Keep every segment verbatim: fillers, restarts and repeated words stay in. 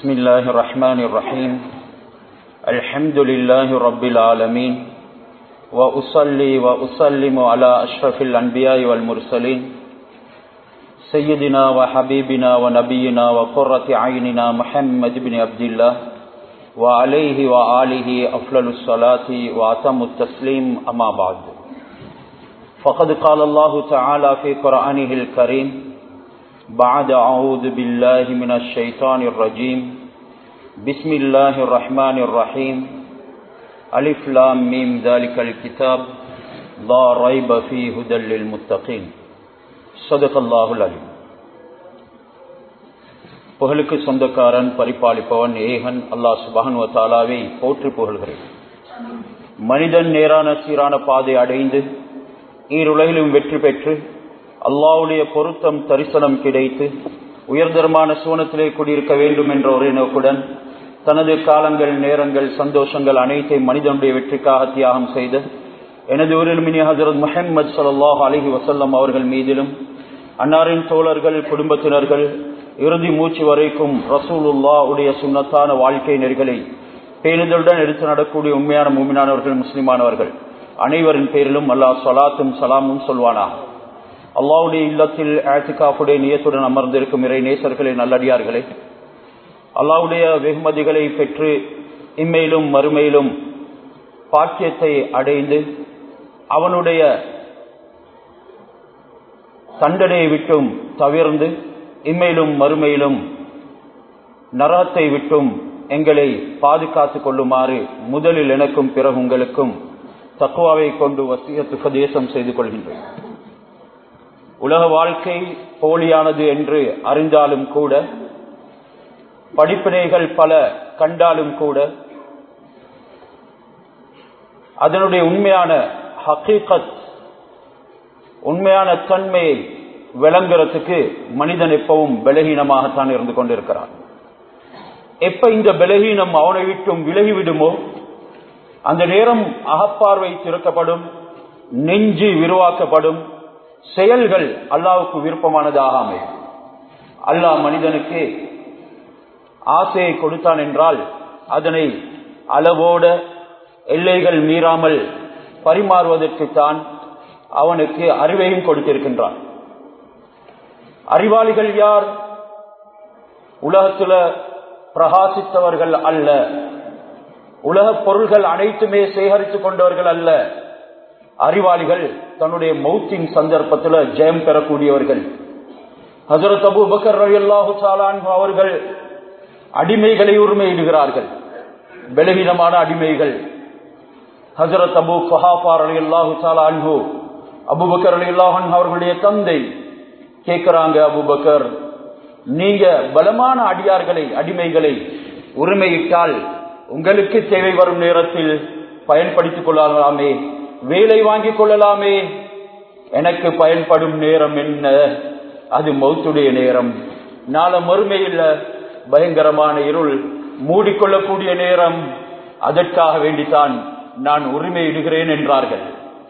بسم الله الرحمن الرحيم الحمد لله رب العالمين وأصلي وأسلم على أشرف الأنبياء والمرسلين سيدنا وحبيبنا ونبينا وقرة عيننا محمد بن عبد الله وعليه وآله أفضل الصلاة وأتم التسليم أما بعد فقد قال الله تعالى في قرآنه الكريم بعد أعوذ بالله من الشيطان الرجيم بسم الله الرحمن الرحيم ألف لام ميم ذلك الكتاب لا ريب فيه هدى للمتقين صدق الله العليم. புகழுக்கு சொந்தக்காரன் பரிபாலிப்பவன் ஏகன் அல்லாஹ் சுப்ஹானஹு வ தஆலாவை போற்றி புகழ்கிறேன். மனிதன் நேரான சீரான பாதை அடைந்து ஈருலகிலும் வெற்றி பெற்று அல்லாஹ்வுடைய பொருத்தம் தரிசனம் கிடைத்து உயர்தரமான சுவனத்திலே குடியிருக்க வேண்டும் என்ற ஒரே நோக்குடன் தனது காலங்கள் நேரங்கள் சந்தோஷங்கள் அனைத்தையும் மனிதனுடைய வெற்றிக்காக தியாகம் செய்து எனது உரிமைய ஹஜ்ரத் முஹம்மது ஸல்லல்லாஹு அலைஹி வஸல்லம் அவர்கள் மீதிலும் அன்னாரின் தோழர்கள் குடும்பத்தினர்கள் இறுதி மூச்சு வரைக்கும் ரசூலுல்லாஹ் உடைய சுன்னத்தான வாழ்க்கை நெறிகளை பேணுதலுடன் எடுத்து நடக்கூடிய உண்மையான மூமினானவர்கள் முஸ்லிமானவர்கள் அனைவரின் பேரிலும் அல்லாஹ் ஸலாத்தும் சலாமும் சொல்வானாக. அல்லாஹ்வுடைய இல்லத்தில் இஅ்திகாஃபுடைய நியத்துடன் அமர்ந்திருக்கும் இறை நேசர்களே, நல்லடியார்களே, அல்லாஹ்வுடைய வெகுமதிகளை பெற்று இம்மையிலும் மறுமையிலும் பாக்கியத்தை அடைந்து அவனுடைய தண்டனையை விட்டும் தவிர்ந்து இம்மையிலும் மறுமையிலும் நரகத்தை விட்டும் எங்களை பாதுகாத்துக் கொள்ளுமாறு முதலில் எனக்கும் பிறகு உங்களுக்கும் தக்வாவை கொண்டு வசியத்து உபதேசம் செய்து கொள்கின்றேன். உலக வாழ்க்கை போலியானது என்று அறிந்தாலும் கூட, படிப்பினைகள் பல கண்டாலும் கூட, அதனுடைய உண்மையான ஹகீகத் உண்மையான தன்மையை விளங்குறதுக்கு மனிதன் எப்பவும் பலகீனமாகத்தான் இருந்து கொண்டிருக்கிறான். எப்ப இந்த பலகீனம் அவனை விட்டும் விலகிவிடுமோ அந்த நேரம் அகப்பார்வை திறக்கப்படும், நெஞ்சு விரிவாக்கப்படும், செயல்கள் அல்லாஹ்வுக்கு விருப்பமானதாக அமையும். அல்லாஹ் மனிதனுக்கு ஆசையை கொடுத்தான் என்றால் அதனை அளவோட எல்லைகள் மீறாமல் பரிமாறுவதற்குத்தான் அவனுக்கு அறிவையும் கொடுத்திருக்கின்றான். அறிவாளிகள் யார்? உலகத்துல பிரகாசித்தவர்கள் அல்ல, உலக பொருள்கள் அனைத்துமே சேகரித்துக் கொண்டவர்கள் அல்ல. அறிவாளிகள் தன்னுடைய மௌத்தின் சந்தர்ப்பத்தில் ஜெயம் பெறக்கூடியவர்கள். ஹஜ்ரத் அபூ பக்கர் ரலியல்லாஹு தஆலா அன்ஹு அவர்கள் அடிமைகளை உரிமையிடுகிறார்கள், பலவீனமான அடிமைகள். ஹஜ்ரத் அபூ குஹாஃபா ரலியல்லாஹு தஆலா அன்ஹு அபூ பக்கர் ரலியல்லாஹு அன்ஹு அவர்களுடைய தந்தை கேட்கிறாங்க, அபூ பக்கர், நீங்க பலமான அடியார்களை அடிமைகளை உரிமையிட்டால் உங்களுக்கு தேவை வரும் நேரத்தில் பயன்படுத்திக் கொள்ளலாமே, வேலை வாங்கிக் கொள்ளலாமே. எனக்கு பயன்படும் நேரம் என்ன? அது மௌத்துடைய நேரம். நாள மறுமையில் பயங்கரமான இருள் மூடிக்கொள்ளக்கூடிய நேரம். அதற்காக வேண்டித்தான் நான் உரிமையிடுகிறேன் என்றார்கள்.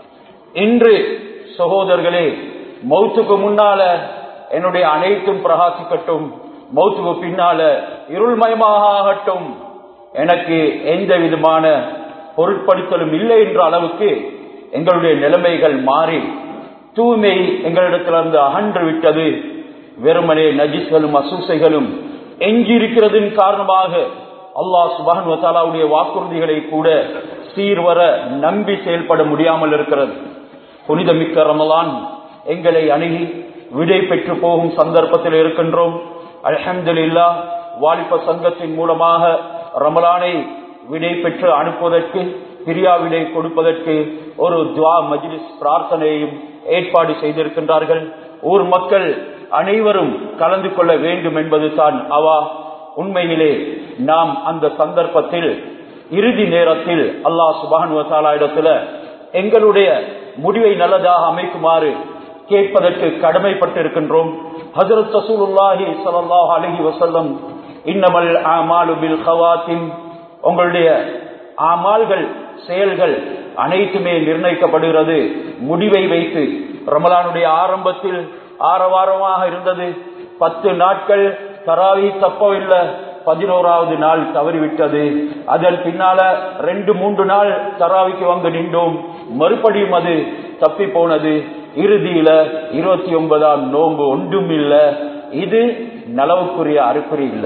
இன்று சகோதரர்களே, மௌத்துக்கு முன்னால என்னுடைய அனைத்தும் பிரகாசிக்கட்டும், மௌத்துக்கு பின்னால இருள்மயமாக ஆகட்டும், எனக்கு எந்த விதமான பொருட்படுத்தலும் இல்லை என்ற அளவுக்கு எங்களுடைய நிலைமைகள் மாறி தூய்மை எங்களிடத்திலிருந்து அகன்று விட்டது. வெறுமனே நஜிஸ்களும் அசூசைகளும் எஞ்சியிருக்கிறதின் காரணமாக அல்லாஹ் சுப்ஹானஹு வ தஆலாவுடைய வாக்குறுதிகளை கூட சீர்வர நம்பி செயல்பட முடியாமல் இருக்கிறது. புனிதமிக்க ரமலான் எங்களை அணுகி விடை பெற்று போகும் சந்தர்ப்பத்தில் இருக்கின்றோம். அல்ஹம்துலில்லாஹ், வாலிப சங்கத்தின் மூலமாக ரமலானை விடை பெற்று அனுப்புவதற்கு, பிரியா விடை கொடுப்பதற்கு ஒரு துஆ மஜ்லிஸ் பிரார்த்தனையையும் ஏற்பாடு செய்திருக்கின்றார்கள். ஊர் மக்கள் அனைவரும் கலந்து கொள்ள வேண்டும் என்பது தான் அவா. உண்மையிலே நாம் அந்த சந்தர்ப்பத்தில் இறுதி நேரத்தில் அல்லாஹ் சுப்ஹானஹு வ தஆலா இடத்துல எங்களுடைய முடிவை நல்லதாக அமைக்குமாறு கேட்பதற்கு கடமைப்பட்டிருக்கின்றோம். ஹஜ்ரத் ரசூலுல்லாஹி ஸல்லல்லாஹு அலைஹி வஸல்லம், இன்னமல் அமாலு பில் ஹவாத்திம், உங்களுடைய அமால்கள் செயல்கள் அனைத்துமே நிர்ணயிக்கப்படுகிறது முடிவை வைத்து. ரமலானுடைய ஆரம்பத்தில் ஆரவாரமாக இருந்தது. பத்து நாட்கள் தராவி தப்பவில்லை, பதினோராவது நாள் தவறிவிட்டது. அதன் பின்னால ரெண்டு மூன்று நாள் தராவிக்கு வந்து நின்றோம், மறுபடியும் அது தப்பி போனது. இறுதியில இருபத்தி ஒன்பதாம் நோன்பு ஒன்றும் இல்ல. இது நலவுக்குரிய அறிகுறி இல்ல.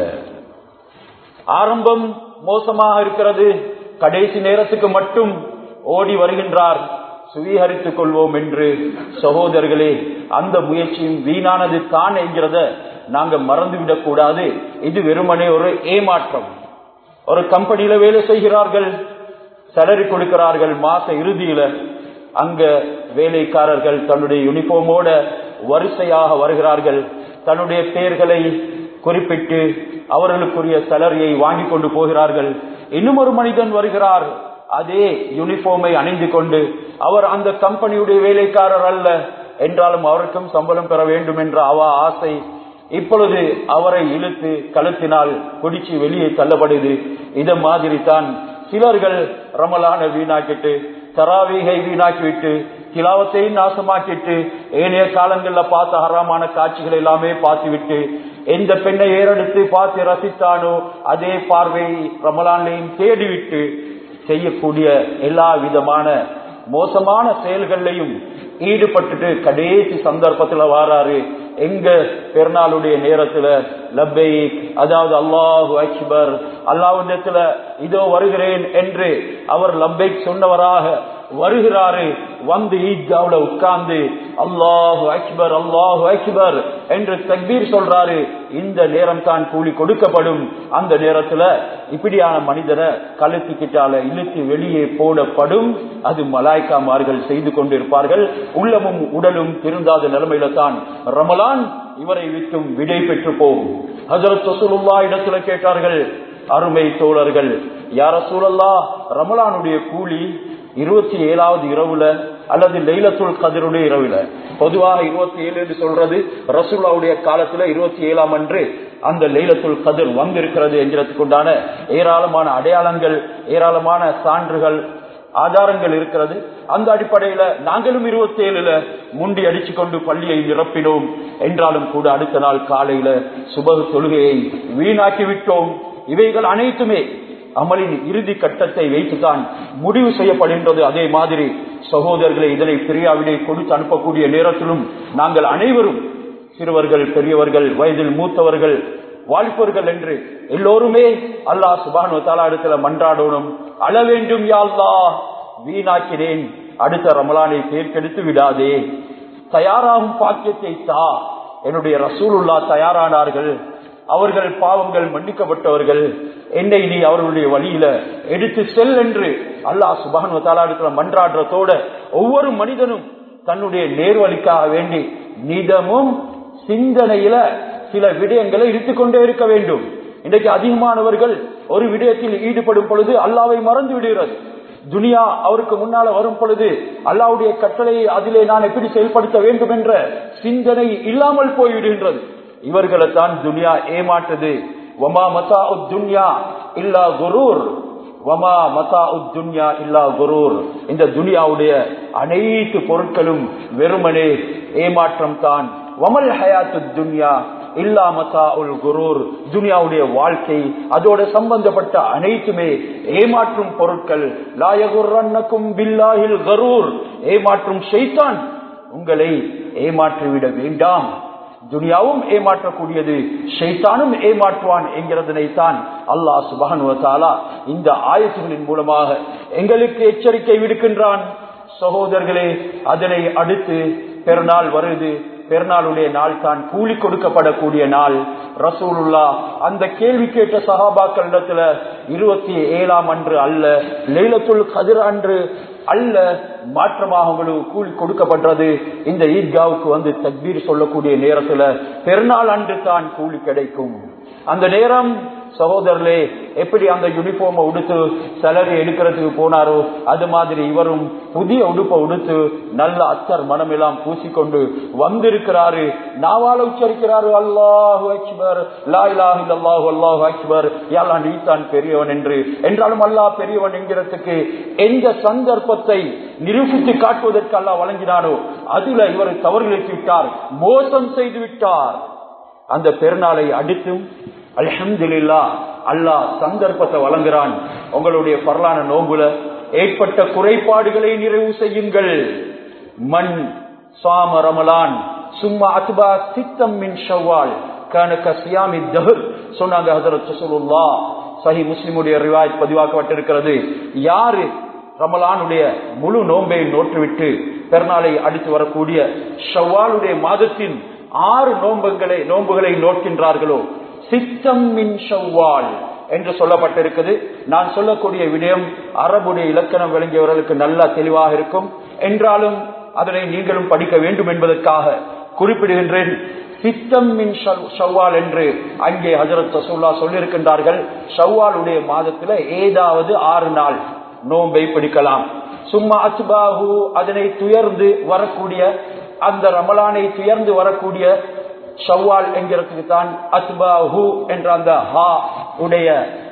ஆரம்பம் மோசமாக இருக்கிறது, கடைசி நேரத்துக்கு மட்டும் ஓடி வருகின்றார், சுவீகரித்துக் கொள்வோம் என்று. சகோதரர்களே, அந்த முயற்சியும் வீணானது தான் என்கிறத நாங்க மறந்துவிடக் கூடாது. இது வெறுமனே ஒரு ஏமாற்றம். ஒரு கம்பெனியில வேலை செய்கிறார்கள், சேலரி கொடுக்கிறார்கள் மாச இறுதியில. அங்க வேலைக்காரர்கள் தன்னுடைய யூனிஃபார்மோட வரிசையாக வருகிறார்கள், தன்னுடைய பெயர்களை குறிப்பிட்டு அவர்களுக்குரிய சேலரியை வாங்கி கொண்டு போகிறார்கள். இன்னும் ஒரு மனிதன் வருகிறார், அதே யூனிஃபார்மை அணிந்து கொண்டு. அவர் அந்த கம்பெனியுடைய வேலைக்காரர் அல்ல என்றாலும் அவருக்கும் சம்பளம் பெற வேண்டும் என்ற அவ ஆசை. இப்பொழுது அவரை இழுத்து கழுத்தினால் குடிச்சு வெளியே தள்ளப்படுது. இத மாதிரி தான் சிலர்கள் ரமலான வீணாக்கிட்டு, தராவீகை வீணாக்கிவிட்டு, திலாவத்தை நாசமாக்கிட்டு, ஏனைய காலங்கள்ல பார்த்த ஹராமான காட்சிகள் எல்லாமே பார்த்துவிட்டு, எந்த பெண்ணை ஏறெடுத்து பார்த்து ரசித்தானோ அதே பார்வை ரமலான்லையும் தேடிவிட்டு செய்யக்கூடிய எல்லா விதமான மோசமான செயல்களையும் ஈடுபட்டுட்டு கடைசி சந்தர்ப்பத்துல வாராரு. எங்க பெருநாளுடைய நேரத்துல லப்பைக், அதாவது அல்லாஹு அக்பர், அல்லாஹ்விடத்துல இதோ வருகிறேன் என்று அவர் லப்பைக் சொன்னவராக வருகிறாரு. வந்து ஈத்காவுல உட்கார்ந்து அல்லாஹு அக்பர் அல்லாஹு அக்பர் என்று தக்பீர் சொல்றாரு. இந்த நேரம் தான் கூலி கொடுக்கப்படும். அந்த நேரத்துல இப்படியான மனிதரை கழுத்துக்கிட்டால இழுத்து வெளியே போடப்படும். அது மலாய்க்காமார்கள் செய்து கொண்டிருப்பார்கள். உள்ளமும் உடலும் திருந்தாத நிலைமையில தான் ரமலான் இவரை விட்டும் விடை பெற்று போகும். ஹஜ்ரத் ரசூலுல்லாஹ் இடத்துல கேட்டார்கள் அருமை தோழர்கள், யா ரசூலல்லாஹ், ரமலானுடைய கூலி இருபத்தி ஏழாவது இரவுல அல்லது லைலத்துல் கத்ருடைய இரவுல, பொதுவாக இருபத்தி ஏழு என்று சொல்றது ரசூலுல்லாஹ்வுடைய காலத்துல இருபத்தி ஏழாம் அன்று அந்த லைலத்துல் கத்ர் வந்திருக்கிறது என்கிறதுக்கு உண்டான ஏராளமான அடையாளங்கள், ஏராளமான சான்றுகள், ஆதாரங்கள் இருக்கிறது. அந்த அடிப்படையில நாங்களும் இருபத்தி ஏழுல முண்டி அடிச்சு கொண்டு பள்ளியை நிரப்பினோம். என்றாலும் கூட அடுத்த நாள் காலையில சுபஹ் தொழுகையை வீணாக்கி விட்டோம். இவைகள் அனைத்துமே அமலின் இறுதி கட்டத்தை வைத்துதான் முடிவு செய்யப்படுகின்றது. அதே மாதிரி சகோதரர்களை, இதனை பிரியாவிடை கொடுத்து அனுப்பக்கூடிய நேரத்திலும் நாங்கள் அனைவரும் சிறுவர்கள், பெரியவர்கள், வயதில் மூத்தவர்கள், வாலிபர்கள் என்று எல்லோருமே அல்லாஹ் சுப்ஹானஹு வ தஆலா இடத்துல மன்றாடணும். அழ வேண்டும், யா அல்லாஹ், வீணாக்கினேன், அடுத்த ரமலானை தேர்ந்தெடுத்து விடாதே, தயாராகும் பாக்கியத்தை தா. என்னுடைய ரசூலுல்லாஹ் தயாரானார்கள், அவர்கள் பாவங்கள் மன்னிக்கப்பட்டவர்கள், என்னை நீ அவர்களுடைய வழியில எடுத்து செல் என்று அல்லாஹ் சுப்ஹானஹு வ தஆலா இடத்துல மன்றாடுறதோட ஒவ்வொரு மனிதனும் தன்னுடைய நேர்வழிக்காக வேண்டி நிதமும் சிந்தனையில சில விடயங்களை எடுத்துக்கொண்டே இருக்க வேண்டும். இன்றைக்கு அதிகமானவர்கள் ஒரு விடயத்தில் ஈடுபடும் பொழுது அல்லாஹ்வை மறந்து விடுகிறது. துனியா அவருக்கு முன்னால வரும் பொழுது அல்லாஹ்வுடைய கட்டளையை அதிலே நான் எப்படி செயல்படுத்த வேண்டும் என்ற சிந்தனை இல்லாமல் போய்விடுகின்றது. இவர்களை தான் துனியா ஏமாற்றுது. வமா மதாஉத் துன்யா இல்லா குரூர், வமா மதாஉத் துன்யா இல்லா குரூர். இந்த துனியாவுடைய அனைத்து பொருட்களும் வெறுமனே ஏமாற்றம் தான். வமல் ஹயாத்துத் துன்யா இல்லா மதாஉல் குரூர். துனியாவுடைய வாழ்க்கை, அதோட சம்பந்தப்பட்ட அனைத்துமே ஏமாற்றும் பொருட்கள். லா யகுர்ரன்னகும் பில்லாஹில் கரூர். ஏமாற்றும் ஷைத்தான் உங்களை ஏமாற்றிவிட வேண்டாம். துனியாவும் ஏமாற்றக்கூடியது, ஷைத்தானும் ஏமாற்றுவான் என்கிறதனை தான் அல்லாஹ் சுப்ஹானஹு வ தஆலா இந்த ஆயத்துகளின் மூலமாக எங்களுக்கு எச்சரிக்கை விடுக்கின்றான். சகோதரர்களே, அதனை அடுத்து பெருநாள் வருது. பெருநாளுடைய நாள் தான் கூலி கொடுக்கப்படக்கூடிய நாள். ரசூலுல்லாஹ் அந்த கேள்வி கேட்ட சஹாபாக்களிடத்துல இருபத்தி ஏழாம் அன்று அல்ல, லைலத்துல் கத்ர் அன்று அல்ல, மாற்றமாக உங்களுக்கு கூலி கொடுக்கப்பட்டது இந்த ஈத்காவுக்கு வந்து தக்பீர் சொல்லக்கூடிய நேரத்துல பெருநாள் அன்று தான் கூலி கிடைக்கும். அந்த நேரம் சகோதரர்களே, எப்படி அந்த யூனிஃபார்மை உடுத்து சேலரி எடுக்கிறதுக்கு போனாரோ அது மாதிரி இவரும் புதிய உடுப்பை உடுத்து நல்ல அத்தர் மனம் எல்லாம் பூசிக்கொண்டு வந்திருக்கிறாரு. நாவால உச்சரிக்கிறாரு அல்லாஹு அக்பர், லா இலாஹ இல்லல்லாஹு அல்லாஹு அக்பர், யா அல்லாஹ் நீ தான் பெரியவன் என்று. என்றாலும் அல்லாஹ் பெரியவன் என்கிறதுக்கு எந்த சந்தர்ப்பத்தை நிரூபித்து காட்டுவதற்கு அல்லாஹ் வழங்கினாரோ அதுல இவர் தவறுகளை விட்டார், மோசம் செய்து விட்டார். அந்த பெருநாளை அடுத்தும் அல்ஹம்துலில்லாஹ் அல்லாஹ் சந்தர்ப்பத்தை வழங்குறான். உங்களுடைய பரலான நோன்புல ஏற்பட்ட குறைபாடுகளை நிறைவு செய்யுங்கள். மன் சாம ரமலான் சும்மா அத்பா சித்தம் மின் ஷவ்வால் கான கஸியாமி தஹர் சொன்னாங்க ஹஜ்ரத் ரசூலுல்லாஹ். சஹீஹ் முஸ்லிமுடைய ரிவாயத் பதிவாக்கப்பட்டிருக்கிறது. யாரு ரமலானுடைய முழு நோன்பை நோற்றுவிட்டு பெருநாளை அடுத்து வரக்கூடிய ஷவ்வாலுடைய மாதத்தின் ஆறு நோன்புகளை நோன்புகளை நோக்கின்றார்களோ சித்தம் மின் ஷவ்வால் என்று சொல்லப்பட்டிருக்கிறது. நான் சொல்லக்கூடிய விடயம் அரபுடைய இலக்கணம் விளங்கியவர்களுக்கு நல்லா தெளிவாக இருக்கும். என்றாலும் அதனை நீங்களும் படிக்க வேண்டும் என்பதற்காக குறிப்பிடுகின்றேன். சித்தம் மின் ஷவ்வால் என்று அங்கே ஹஜ்ரத் ரசூலுல்லாஹ் சொல்லியிருக்கின்றார்கள். ஷவ்வாலுடைய மாதத்துல ஏதாவது ஆறு நாள் நோன்பை பிடிக்கலாம். சும்மா அஸ்பாஹு அதனை துயர்ந்து வரக்கூடிய அந்த ரமலானை துயர்ந்து வரக்கூடிய ஷவ்வால் என்கிறதுக்கு தான் அஸ்பாஹு என்ற அந்த ஹா உடைய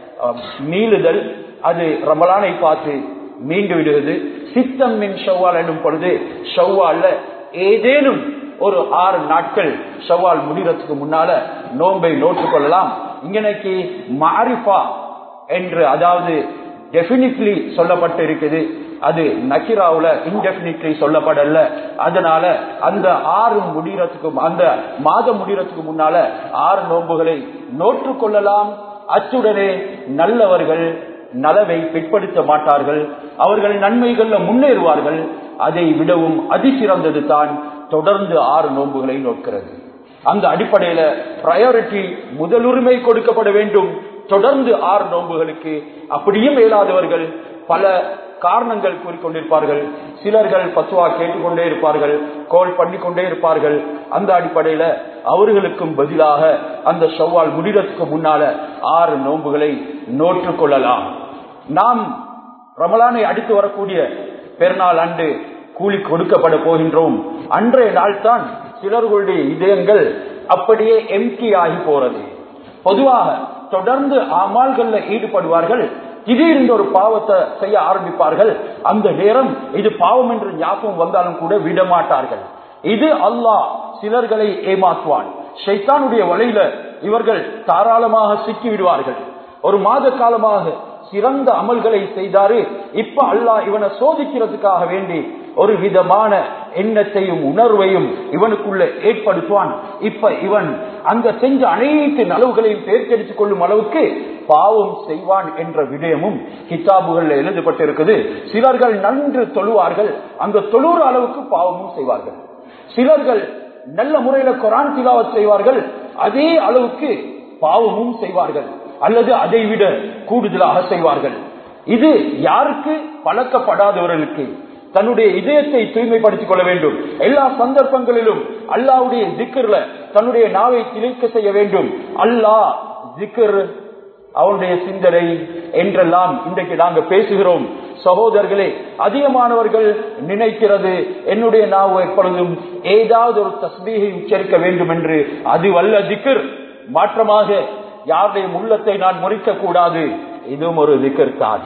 மீளுதல் அது ரமலானை பார்த்து மீண்டு விடுவது. சித்தம் மின் ஷவ்வால் என்னும் பொழுது ஷவ்வால்ல ஏதேனும் ஒரு ஆறு நாட்கள் ஷவ்வால் முடிகிறதுக்கு முன்னால நோன்பை நோட்டுக் கொள்ளலாம். இங்கனைக்கு மாரிஃபா என்று அதாவது டெபினிட்லி சொல்லப்பட்டு இருக்குது. அது நக்கிராவுல இன்டெபினிட்லி சொல்லப்படல. அதனால அந்த ஆறு முடிகிறதுக்கு அந்த மாதம் முடிகிறதுக்கு முன்னால ஆறு நோன்புகளை நோற்றுக் கொள்ளலாம். அத்துடனே நல்லவர்கள் நலவை பிற்படுத்த மாட்டார்கள். அவர்கள் நன்மைகள்ல முன்னேறுவார்கள். அதை விடவும் அதிசிறந்தது தான் தொடர்ந்து ஆறு நோன்புகளை நோக்கிறது. அந்த அடிப்படையில பிரையாரிட்டி முதலுரிமை கொடுக்கப்பட வேண்டும் தொடர்ந்து ஆறு நோன்புகளுக்கு. அப்படியும் இயலாதவர்கள் பல காரணங்கள் கூறிக்கொண்டிருப்பார்கள். சிலர்கள் பத்துவா கேட்டுக்கொண்டே இருப்பார்கள், கோல் பண்ணிக்கொண்டே இருப்பார்கள். அந்த அடிப்படையில அவர்களுக்கும் பதிலாக அந்த ஷவ்வால் முடிகிறதுக்கு முன்னால ஆறு நோன்புகளை நோற்றுக் கொள்ளலாம். நாம் ரமலானை அடுத்து வரக்கூடிய பெருநாள் அன்று கூலி கொடுக்கப்பட போகின்றோம். அன்றைய நாள் தான் சிலர்களுடைய இதயங்கள் அப்படியே எம்டி ஆகி போறது. பொதுவாக தொடர்ந்து அமால்கள்ல ஈடுபடுவார்கள். திடீரென்று ஒரு பாவத்தை செய்ய ஆரம்பிப்பார்கள். அந்த நேரம் இது பாவம் என்று ஞாபகம் வந்தாலும் கூட விடமாட்டார்கள். இது அல்லாஹ் சிலர்களை ஏமாற்றுவான். ஷைத்தானுடைய வலையில இவர்கள் தாராளமாக சிக்கி விடுவார்கள். ஒரு மாத காலமாக சிறந்த அமல்களை செய்தாரு. இப்ப அல்லாஹ் இவனை சோதிக்கிறதுக்காக வேண்டி ஒரு விதமான எண்ணத்தையும் உணர்வையும் இவனுக்குள்ள ஏற்படுத்துவான். இப்ப இவன் அந்த செஞ்ச அனைத்து நலவுகளையும் பேர்க்கெடுத்துக் கொள்ளும் அளவுக்கு பாவம் செய்வான் என்ற விடயமும் கிதாபுகள்ல எழுதப்பட்டிருக்குது. சிலர்கள் நன்று தொழுவார்கள், அந்த தொழுற அளவுக்கு பாவமும் செய்வார்கள். சிலர்கள் நல்ல முறையில குர்ஆன் திலாவத் செய்வார்கள், அதே அளவுக்கு பாவமும் செய்வார்கள், அல்லது அதை விட கூடுதலாக செய்வார்கள். இது யாருக்கு? பழக்கப்படாதவர்களுக்கு. தன்னுடைய இதயத்தை தூய்மைப்படுத்திக் கொள்ள வேண்டும். எல்லா சந்தர்ப்பங்களிலும் அல்லாஹ்வுடைய ஜிக்ர்ல தன்னுடைய நாவை திளைக்க செய்ய வேண்டும். அல்லாஹ் ஜிக்ர் அவனுடைய சிந்தனை என்றெல்லாம் இன்றைக்கு நாங்க பேசுகிறோம். சகோதரர்களே, அதிகமானவர்கள் நினைக்கிறது என்னுடைய நாவு எப்பொழுதும் ஏதாவது ஒரு தஸ்பீஹை உச்சரிக்க வேண்டும் என்று. அது வல்ல ஜிக்ர். மாற்றமாக யாருடைய உள்ளத்தை நான் முறிக்க கூடாது, இதுவும் ஒரு ஜிக்ர் தான்.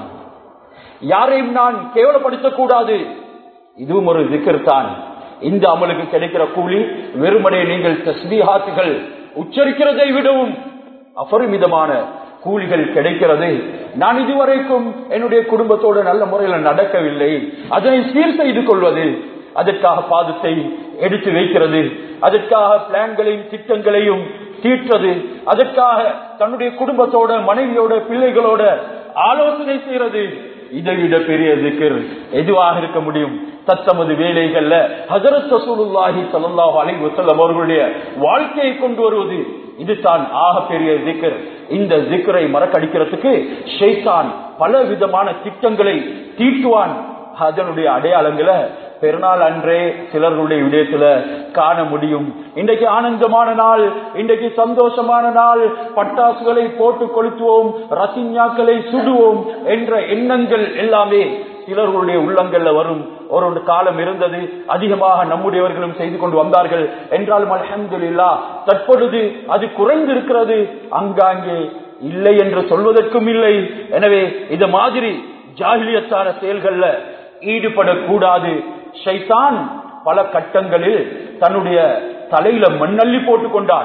யாரையும் நான் கேவலப்படுத்தக் கூடாது, இதுவும் ஒரு ஜிக்ர் தான். இந்த அமலுக்கு கிடைக்கிற கூலி வெறுமனே நீங்கள் தஸ்பீஹாத்துகள் உச்சரிக்கிறதை விடவும் அபரிமிதமான கூலிகள் கிடைக்கிறது. நான் இதுவரைக்கும் என்னுடைய குடும்பத்தோடு நல்ல முறையில் நடக்கவில்லை, அதனை சீர் செய்து கொள்வது, அதற்காக பாதத்தை எடுத்து வைக்கிறது, அதற்காக பிளான்களையும் திட்டங்களையும் தீர்த்தது, அதற்காக தன்னுடைய குடும்பத்தோட மனைவியோட பிள்ளைகளோட ஆலோசனை செய்யறது, இதைவிட பெரிய ஜிக்ர் எதுவாக இருக்க முடியும்? தத்தமது வேலைகள்ல ஹஜ்ரத் ரசூலுல்லாஹி ஸல்லல்லாஹு அலைஹி வஸல்லம் அவர்களுடைய வாழ்க்கையை கொண்டு வருவது, இதுதான் ஆக பெரிய ஜிக்ர். இந்த ஜிக்ரை மறக்கடிக்கிறதுக்கு ஷைத்தான் பல விதமான திட்டங்களை தீட்டுவான். அதனுடைய அடையாளங்களை பெருநாள் அன்றே சிலர்களுடைய விடயத்துல காண முடியும். இன்றைக்கு ஆனந்தமான நாள், இன்றைக்கு சந்தோஷமான நாள், பட்டாசுகளை போட்டு கொளுத்துவோம், ரசிஞ்சாக்களை சுடுவோம் என்ற எண்ணங்கள் எல்லாமே சிலர்களுடைய உள்ளங்கள்ல வரும். ஒரு காலம் இருந்தது, அதிகமாக நம்முடையவர்களும் செய்து கொண்டு வந்தார்கள். என்றாலும் அல்ஹம்துலில்லாஹ் தற்பொழுது அது குறைந்திருக்கிறது, அங்காங்கே இல்லை என்று சொல்வதற்கும் இல்லை. எனவே இது மாதிரி ஜாஹிலியத்தான செயல்கள்ல ஈடுபடக்கூடாது. ஷைத்தான் பல கட்டங்களில் தன்னுடைய தலையில மண்ணள்ளி போட்டுக் கொண்டான்.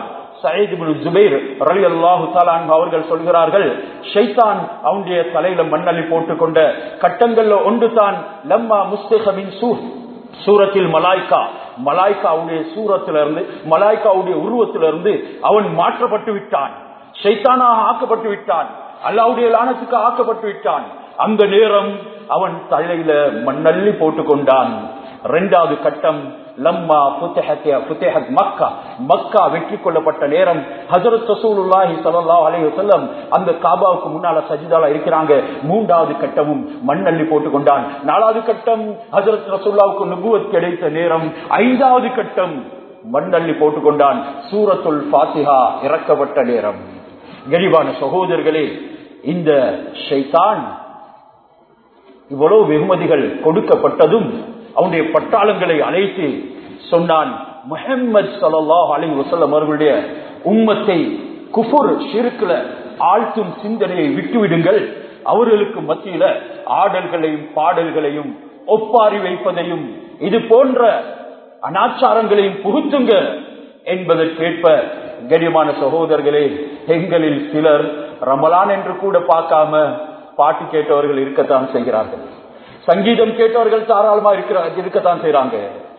சயீத் இப்னு ஜுபைர் ரலியல்லாஹு தஆலா அன்ஹு அவர்கள் சொல்கிறார்கள், ஷைத்தான் அவனுடைய தலையில மண்ணள்ளி போட்டுக்கொண்ட கட்டங்கள்ல ஒன்று தான் லம்மா முஸ்தஹ மின் சூர் சூரத்தில் மலாய்கா மலாய்காவுடைய சூரத்திலிருந்து மலாய்காவுடைய உருவத்திலிருந்து அவன் மாற்றப்பட்டு விட்டான், ஷைத்தானாக ஆக்கப்பட்டு விட்டான், அல்லாஹ்வுடைய லானத்துக்கு ஆக்கப்பட்டு விட்டான். அந்த நேரம் அவன் தலையில மண்ணள்ளி போட்டுக் கொண்டான். இரண்டாவது கட்டம் லம்மா ஃபுத்திஹத் ஃபுத்திஹத் மக்கா மக்கா வெற்றி கொள்ளப்பட்ட நேரம் ஹஜ்ரத் ரசூலுல்லாஹி ஸல்லல்லாஹு அலைஹி வஸல்லம் அந்த காபாவுக்கு முன்னால சஜிதால இருக்கிறாங்க. மூன்றாவது கட்டமும் மண்ணள்ளி போட்டுக் கொண்டான். நாலாவது கட்டம் ஹஜ்ரத் ரசூலுல்லாஹ்வுக்கு நுபுவத் கிடைத்த நேரம். ஐந்தாவது கட்டம் மண்ணள்ளி போட்டுக் கொண்டான். சூரத்துல் ஃபாத்திஹா இறக்கப்பட்ட நேரம். கரிபான சகோதரர்களே, இந்த ஷைத்தான் இவ்வளவு வெகுமதிகள் கொடுக்கப்பட்டதும் அவனுடைய பட்டாளங்களை அழைத்து சொன்னான், முஹம்மது ஸல்லல்லாஹு அலைஹி வஸல்லம் அவர்களுடைய உம்மத்தை குஃபுர் ஷிர்க்ல ஆழ்த்தும் சிந்தனையை விட்டுவிடுங்கள், அவர்களுக்கு மத்தியில ஆடல்களையும் பாடல்களையும் ஒப்பாரி வைப்பதையும் இது போன்ற அனாச்சாரங்களையும் புகுத்துங்க என்பதற்கேற்ப கண்ணியமான சகோதரர்களே, எங்களில் சிலர் ரமலான் என்று கூட பார்க்காம பாட்டு கேட்டவர்கள் இருக்கத்தான் செய்கிறார்கள், சங்கீதம் கேட்டவர்கள் தாராளமா இருக்கிற இருக்கத்தான் செய்யறாங்க.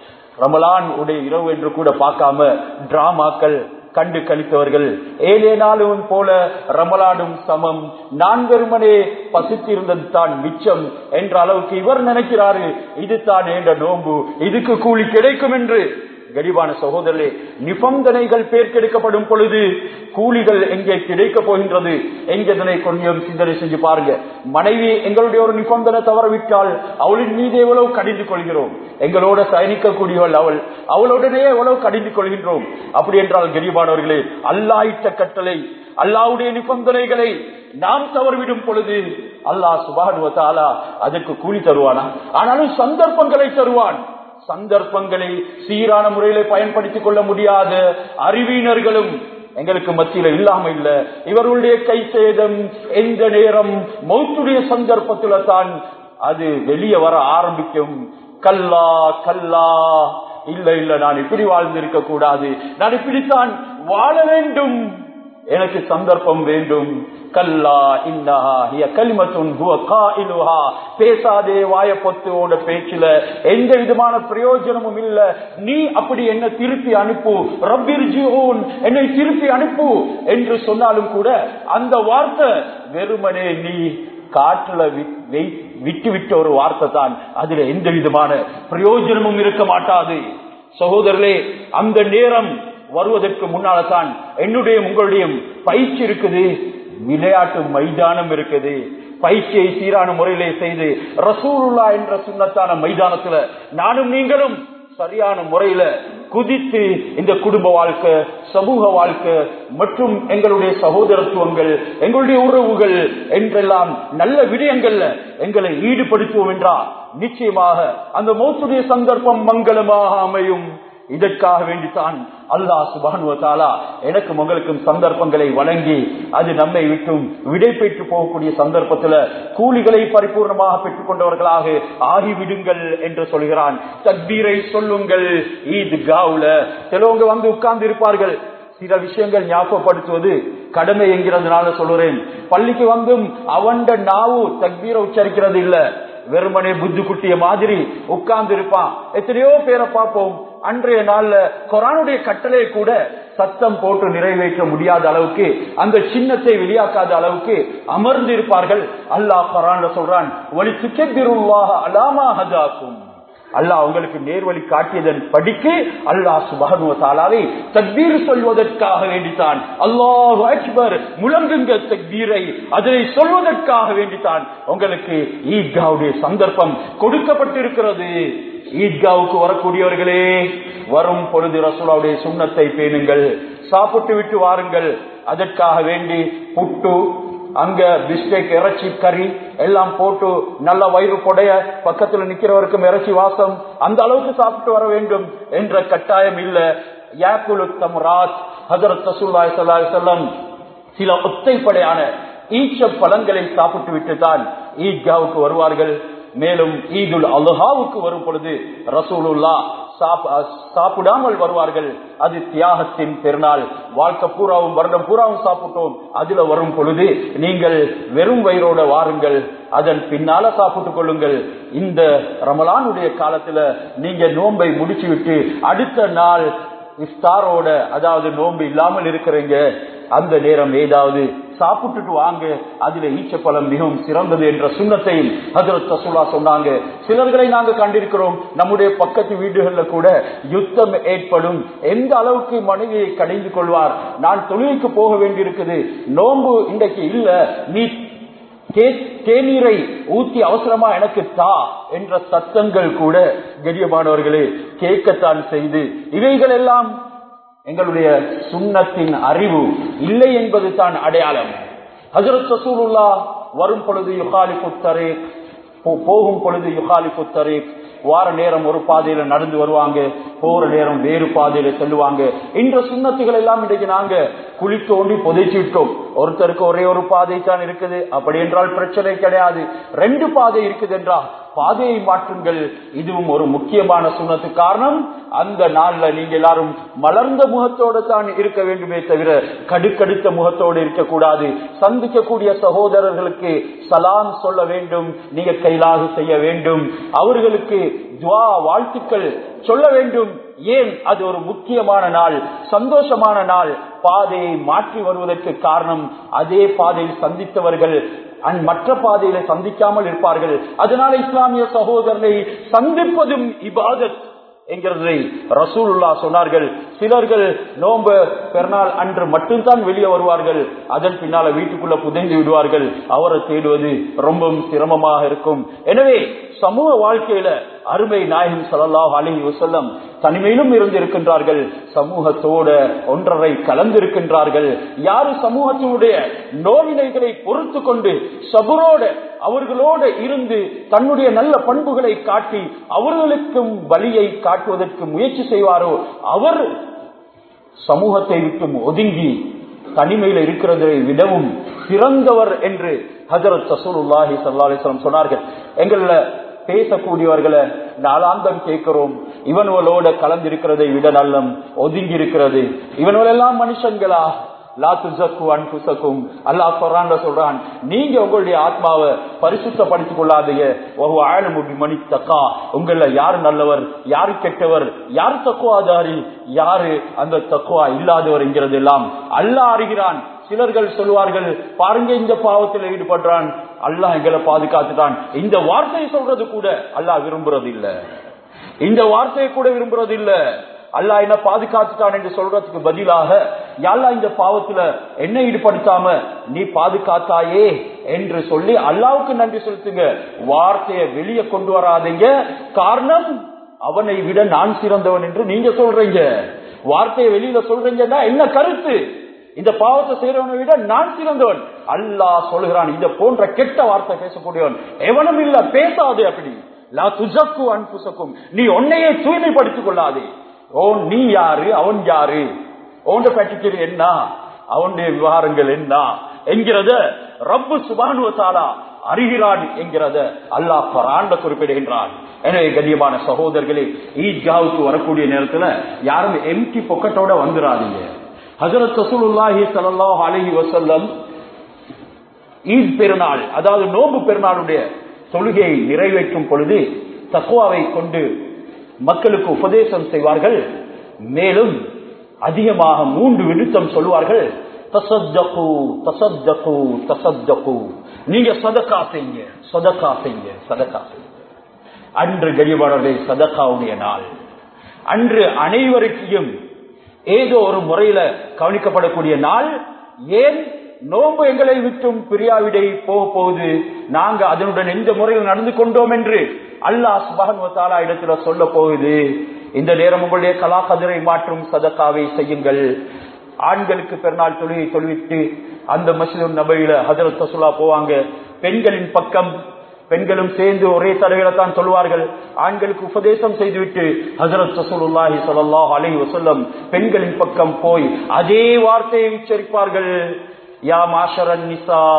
ரமலான் உடைய இரவு என்று கூட பார்க்காம டிராமாக்கள் கண்டு கழித்தவர்கள், ஏழே நாளும் போல ரமலானும் சமம், நான் வெறுமனே பசித்திருந்தது தான் மிச்சம் என்ற அளவுக்கு இவர் நினைக்கிறாரு இது தான் என்ற நோன்பு, இதுக்கு கூலி கிடைக்கும் என்று. கரிபான சகோதரர்களே, நிபந்தனைகள் பேர்க்கெடுக்கப்படும் பொழுது கூலிகள் எங்கே கிடைக்க போகின்றது என்கிறதனை கொஞ்சம் சிந்தனை செஞ்சு பாருங்க. மனைவி எங்களுடைய ஒரு நிபந்தனை தவறவிட்டால் அவளின் மீது எவ்வளவு கடிந்து கொள்கிறோம், எங்களோட சயனிக்கக்கூடியவள் அவள், அவளுடனே எவ்வளவு கடிந்து கொள்கின்றோம். அப்படி என்றால் கரிபானவர்களே, அல்லாஹ் இட்ட கட்டளை அல்லாஹ்வுடைய நிபந்தனைகளை நாம் தவறிவிடும் பொழுது அல்லாஹ் சுப்ஹானஹு வ தஆலா அதற்கு கூலி தருவானா? ஆனாலும் சந்தர்ப்பங்களை தருவான். சந்தர்ப்பங்களை சீரான முறையில பயன்படுத்திக் கொள்ள முடியாத அறிவியினர்களும் எங்களுக்கு மத்தியில இல்லாம இல்ல. இவர்களுடைய கை சேதம் எந்த நேரம் மௌத்துடைய சந்தர்ப்பத்துல தான் அது வெளியே வர ஆரம்பிக்கும். கல்லா கல்லா, இல்ல இல்ல, நான் இப்படி வாழ்ந்திருக்க கூடாது, நான் இப்படித்தான் வாழ வேண்டும், எனக்கு சந்தர்ப்பம் வேண்டும். கல்லா இன்னஹா ஹிய கலிமத்துன் ஹுவ காயிலுஹா, பேசாதே வாய பொத்துவோட பேச்சில எந்த விதமான பிரயோஜனமும் இல்ல. நீ அப்படி என்ன திருப்பி அனுப்பு, ரப்பிர்ஜிஊன், என்னை திருப்பி அனுப்பு என்று சொன்னாலும் கூட அந்த வார்த்தை வெறுமனே நீ காற்றுல விட்டு விட்ட ஒரு வார்த்தை தான், அதுல எந்த விதமான பிரயோஜனமும் இருக்க மாட்டாது. சகோதரர்களே, அந்த நேரம் வருவதற்கு முன்னால தான் என்னுடைய உங்களுடைய பயிற்சி இருக்குது, விளையாட்டு மைதானம் இருக்குது. பயிற்சியை சீரான முறையிலே செய்து ரசூலுல்லாஹ் என்ற சுன்னத்தான மைதானத்துல நானும் நீங்களும் சரியான முறையில குதித்து இந்த குடும்ப வாழ்க்கை, சமூக வாழ்க்கை மற்றும் எங்களுடைய சகோதரத்துவங்கள், எங்களுடைய உறவுகள் என்றெல்லாம் நல்ல விடயங்கள்ல எங்களை ஈடுபடுத்துவோம் என்றால் நிச்சயமாக அந்த மௌத்துடைய சந்தர்ப்பம் மங்களமாக அமையும். இதற்காக வேண்டித்தான் அல்லாஹ் சுப்ஹானஹு வ தஆலா எனக்கும் உங்களுக்கும் சந்தர்ப்பங்களை வழங்கி அது நம்மை விட்டும் விடை பெற்று போகக்கூடிய சந்தர்ப்பத்தில் கூலிகளை பரிபூர்ணமாக பெற்றுக் கொண்டவர்களாக ஆகிவிடுங்கள் என்று சொல்கிறான். தக்பீரை சொல்லுங்கள். ஈத் காவுல சிலவங்க வந்து உட்கார்ந்து இருப்பார்கள். சில விஷயங்கள் ஞாபகப்படுத்துவது கடமை என்கிறதுனால சொல்லுறேன். பள்ளிக்கு வந்தும் அவண்ட நாவு தக்பீரை உச்சரிக்கிறது இல்ல, வெறுமனே புத்து குட்டிய மாதிரி உட்கார்ந்து இருப்பான். எத்தனையோ பேரை பார்ப்போம். அன்றைய நாள்ல குர்ஆனுடைய கட்டளையை கூட சத்தம் போட்டு நிறைவேற்ற முடியாத அளவுக்கு, அந்த சின்னத்தை வெளியாக்காத அளவுக்கு அமர்ந்து இருப்பார்கள். அல்லாஹ் குர்ஆன்ல சொல்றான், வலி துக்கபிருல்லாஹ அலாமா ஹதாக்கும், அல்லாஹ் உங்களுக்கு நேர்வழி காட்டியதன் படிக்கு அல்லாஹ் சுப்ஹானஹு வ தஆலாவை தக்பீர் சொல்வதற்காக வேண்டித்தான், அல்லாஹு அக்பர் முழங்குங்க தக்பீரை, அதனை சொல்வதற்காக வேண்டித்தான் உங்களுக்கு ஈத்காவுடைய சந்தர்ப்பம் கொடுக்கப்பட்டிருக்கிறது. ஈத்காவுக்கு வரக்கூடியவர்களே, வரும் பொழுது ரசூலுல்லாஹ்வுடைய சுன்னத்தை பேணுங்கள், சாப்பிட்டு விட்டு வாருங்கள். அதற்காக வேண்டி புட்டு, அங்க பிஸ்டேக், இறைச்சி, கறி எல்லாம் போட்டு நல்ல வயிறு கொடைய, பக்கத்துல நிக்கிறவருக்கும் இறைச்சி வாசம், அந்த அளவுக்கு சாப்பிட்டு வர வேண்டும் என்ற கட்டாயம் இல்ல. யாக்குலு தம்ராத், ஹஜ்ரத் ரசூலுல்லாஹி ஸல்லல்லாஹு அலைஹி வஸல்லம் சில ஒத்தைப்படையான ஈச்ச பழங்களை சாப்பிட்டு விட்டு தான் ஈத்காவுக்கு வருவார்கள். மேலும் ஈதுல் அல்ஹாவுக்கு வரும் பொழுது ரசூலுல்லாஹ் சாப்பிடாமல் வருவார்கள். அது தியாகத்தின் பெருநாள். வாழ்க்கை பூராவும் வருடம் பூராவும் சாப்பிட்டோம். அதுல வரும் பொழுது நீங்கள் வெறும் வயிறோட வாருங்கள், அதன் பின்னால சாப்பிட்டுக் கொள்ளுங்கள். இந்த ரமலானுடைய காலத்துல நீங்க நோன்பை முடிச்சு விட்டு அடுத்த நாள் இஃப்தாரோட, அதாவது நோன்பு இல்லாமல் இருக்கிறீங்க, அந்த நேரம் ஏதாவது சாப்பிட்டுட்டு வாங்க. அதுல ஈச்சப்பழம் மிகவும் சிறந்தது என்ற சுன்னத்தையும் ஹஜ்ரத் ரசூலுல்லாஹ் சொன்னாங்க. சிலர்களை நாங்க கண்டிருக்கிறோம், நம்முடைய பக்கத்து வீடுகள்ல கூட யுத்தம் ஏற்படும். எந்த அளவுக்கு மனைவியை கடிந்து கொள்வார், நான் தொழிலுக்கு போக வேண்டியிருக்குது, நோன்பு இன்றைக்கு இல்ல, நீ தேநீரை ஊத்தி அவசரமா எனக்கு தா என்ற சத்தங்கள் கூட கண்ணியமானவர்களே கேட்கத்தான் செய்து, இவைகள் எல்லாம் எங்களுடைய சுன்னத்தின் அறிவு இல்லை என்பது தான் அடையாளம். ஹஜ்ரத் ரசூலுல்லாஹ் வரும் பொழுது யுகாலிஃபு தரீக், போகும் பொழுது யுகாலிஃபு தரீக், வார நேரம் ஒரு பாதையில நடந்து வருவாங்க, போற நேரம் வேறு பாதையில செல்லுவாங்க. இந்த சுன்னத்துகள் எல்லாம் இன்றைக்கு நாங்க குழி தோண்டி புதைச்சு விட்டோம். ஒருத்தருக்கு ஒரே ஒரு பாதை தான் இருக்குது, அப்படி என்றால் பிரச்சனை கிடையாது. ரெண்டு பாதை இருக்குது என்றால் பாதையை மாற்றுங்கள். இதுவும் ஒரு முக்கியமான சுன்னத்து. காரணம், அந்த நாள்ல நீங்க எல்லாரும் மலர்ந்த முகத்தோடு தான் இருக்க வேண்டுமே தவிர கடுக்கடுத்த முகத்தோடு இருக்கக்கூடாது. சந்திக்கக்கூடிய சகோதரர்களுக்கு சலாம் சொல்ல வேண்டும், நீங்க கைலாக செய்ய வேண்டும், அவர்களுக்கு துஆ வாழ்த்துக்கள் சொல்ல வேண்டும். ஏன்? அது ஒரு முக்கியமான நாள், சந்தோஷமான நாள். பாதையை மாற்றி வருவதற்கு காரணம், அதே பாதையில் சந்தித்தவர்கள் மற்ற பாதையில சந்திக்காமல் இருப்பார்கள். அதனால இஸ்லாமிய சகோதரனை சந்திப்பதும் இபாதத் என்கிறதை ரசூலுல்லாஹ் சொன்னார்கள். சிலர்கள் நோன்பு பெருநாள் அன்று மட்டும்தான் வெளியே வருவார்கள், அதன் பின்னால வீட்டுக்குள்ள புதைந்து விடுவார்கள். அவரை தேடுவது ரொம்பவும் சிரமமாக இருக்கும். எனவே சமூக வாழ்க்கையில அருமை நாயகம் ஸல்லல்லாஹு அலைஹி வஸல்லம் தனிமையிலும் இருந்திருக்கின்றார்கள், சமூகத்தோட ஒன்றரை கலந்திருக்கின்றார்கள். யாரு சமூகத்தினுடைய நோவினைகளை பொறுத்து கொண்டு சபுரோட அவர்களோட இருந்து தன்னுடைய நல்ல பண்புகளை காட்டி அவர்களுக்கும் வழியை காட்டுவதற்கு முயற்சி செய்வாரோ அவர் சமூகத்தை விட்டும் ஒதுங்கி தனிமையில் இருக்கிறதை விடவும் சிறந்தவர் என்று ஹஜ்ரத் ரசூலுல்லாஹி ஸல்லல்லாஹு அலைஹி வஸல்லம் சொன்னார்கள். எங்கள பேசக்கூடியவர்களை நாளாந்தம் கேட்கிறோம், இவனோட கலந்திருக்கிறதை விட நல்லம் ஒதுங்கி இருக்கிறது. இவனோடெல்லாம் மனுஷங்களா? லா துஸக்கு அன்ஃபுஸக்கும், அல்லாஹ் குர்ஆன்ல சொல்றான், நீங்க உங்களுடைய ஆத்மாவை பரிசுத்தப்படுத்திக் கொள்ளாதீங்க. வஹுவ அஅலமு பிமன் தக்கா, உங்கள யார் நல்லவர், யார் கெட்டவர், யார் தக்வாதாரி, யாரு அந்த தக்வா இல்லாதவர் என்கிறது எல்லாம் அல்லாஹ் அறிகிறான். சிலர்கள் சொல்வார்கள், பாருங்க இந்த பாவத்தில் ஈடுபடுறான், அல்லாஹ் எங்களை பாதுகாத்துட்டான். இந்த வார்த்தையை சொல்றது கூட அல்லாஹ் விரும்புறது இல்ல, இந்த வார்த்தையை கூட விரும்புறது இல்ல. அல்லாஹ் என்ன பாதுகாத்துட்டான் என்று சொல்றதுக்கு பதிலாக, யாழ்லா இந்த பாவத்துல என்ன ஈடுபடுத்தாம நீ பாதுகாத்தாயே என்று சொல்லி அல்லாவுக்கு நன்றி செலுத்துங்க. வார்த்தையை வெளியே கொண்டு வராதீங்க. காரணம், அவனை விட நான் சிறந்தவன் என்று நீங்க சொல்றீங்க. வார்த்தையை வெளியில சொல்றீங்கன்னா என்ன கருத்து? இந்த பாவத்தை செய்யறவனை விட நான் சிறந்தவன். அல்லாஹ் சொல்கிறான், இந்த போன்ற கெட்ட வார்த்தை பேசக்கூடியவன் எவனும் இல்ல, பேசாது. அப்படி லா துஸக்கு அன்ஃபுஸக்கும், நீ உன்னையே தூய்மைப்படுத்திக் கொள்ளாதே. ஓ நீ யாரு, அவன் யாரு, ஓண்ட பற்றிக்கிறது என்ன, அவனுடைய விவகாரங்கள் என்ன என்கிறத ரப்பு சுப்ஹானஹு வ தஆலா அறிகிறான் என்கிறத அல்லாஹ் குர்ஆன்ல குறிப்பிடுகின்றான். எனவே கண்ணியமான சகோதரர்களே, ஈத்காவுக்கு வரக்கூடிய நேரத்துல யாரும் எம்டி பொக்கெட்டோட வந்துடாதீங்க. ஹஜ்ரத் ரசூலுல்லாஹி ஸல்லல்லாஹு அலைஹி வஸல்லம் ஈத் பெருநாள், அதாவது நோன்பு பெருநாளுடைய தொழுகையை நிறைவேற்றும் பொழுது தக்வாவை கொண்டு மக்களுக்கு உபதேசம் செய்வார்கள். மேலும் அதிகமாக மூன்று விடுத்தம் சொல்வார்கள், தஸத்தகு தஸத்தகு தஸத்தகு, நீங்க சதகா செய்யுங்க, சதகா செய்யுங்க, சதகா செய்யுங்க. அன்று கனிவரவே சதகாவுடைய நாள். அன்று அனைவருக்கும் ஏதோ ஒரு முறையில கவனிக்கப்படக்கூடிய நாள். ஏன்? நோன்பு எங்களை விட்டும் பிரியாவிடை போக போகுது, நாங்க அதனுடன் எந்த முறையில் நடந்து கொண்டோம் என்று அல்லாஹ் சுப்ஹானஹு வ தஆலா இடத்துல சொல்ல போகுது. இந்த நேரம் உங்களுடைய கலாகதிரை மாற்றும் சதகாவை செய்யுங்கள். ஆண்களுக்கு பெருநாள் தொழுகை தொழுவிட்டு அந்த மஸ்ஜித் நபவியில ஹஜ்ரத் ரசூலுல்லாஹ் போவாங்க. பெண்களின் பக்கம் பெண்களும் சேர்ந்து ஒரே தடவையில தான் சொல்வார்கள். ஆண்களுக்கு உபதேசம் செய்துவிட்டு ஹஜ்ரத் ரசூலுல்லாஹி ஸல்லல்லாஹு அலைஹி வஸல்லம் பெண்களின் பக்கம் போய் அதே வார்த்தையை உச்சரிப்பார்கள். யா மாஷரன் நிசா